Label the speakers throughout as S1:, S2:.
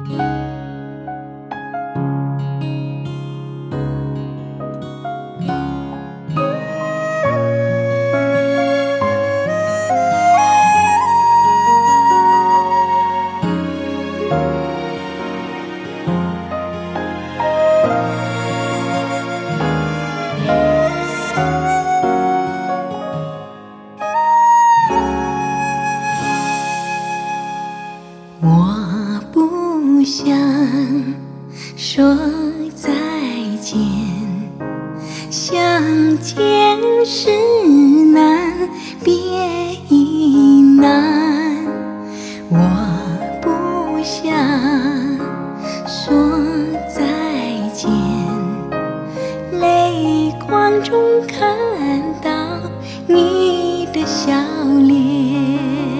S1: 我不想说再见，相见时难别亦难。我不想说再见，泪光中看到你的笑脸。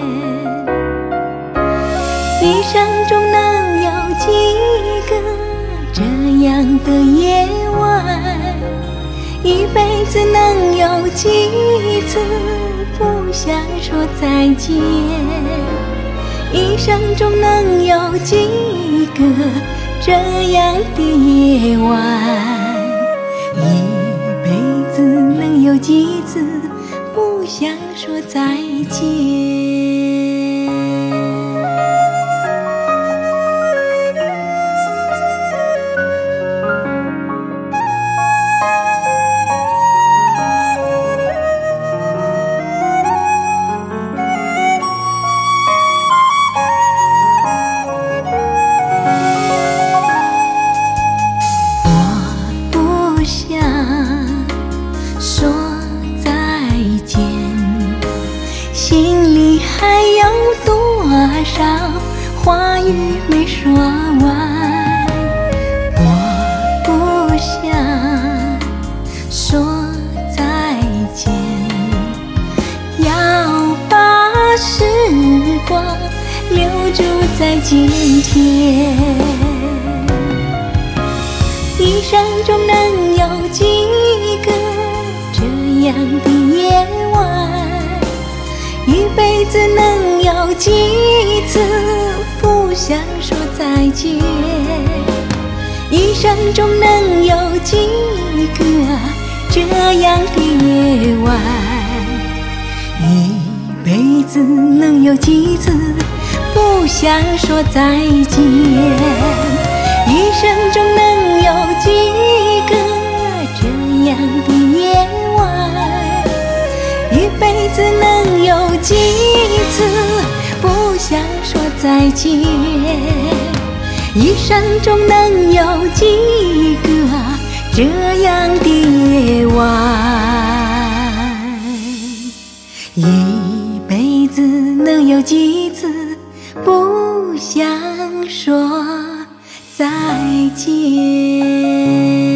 S1: 一生中能有几个这样的夜晚，一辈子能有几次不想说再见，一生中能有几个这样的夜晚，一辈子能有几次不想说再见。说再见，心里还有多少话语没说完。我不想说再见，要把时光留住在今天。一生中能有几个这样的夜晚，一辈子能有几次不想说再见，一生中能有几个这样的夜晚，一辈子能有几次不想说再见，一生中能有几个这样的夜晚，一辈子能有几次不想说再见，一生中能有几个这样的夜晚，一辈子能有几次不想说再见。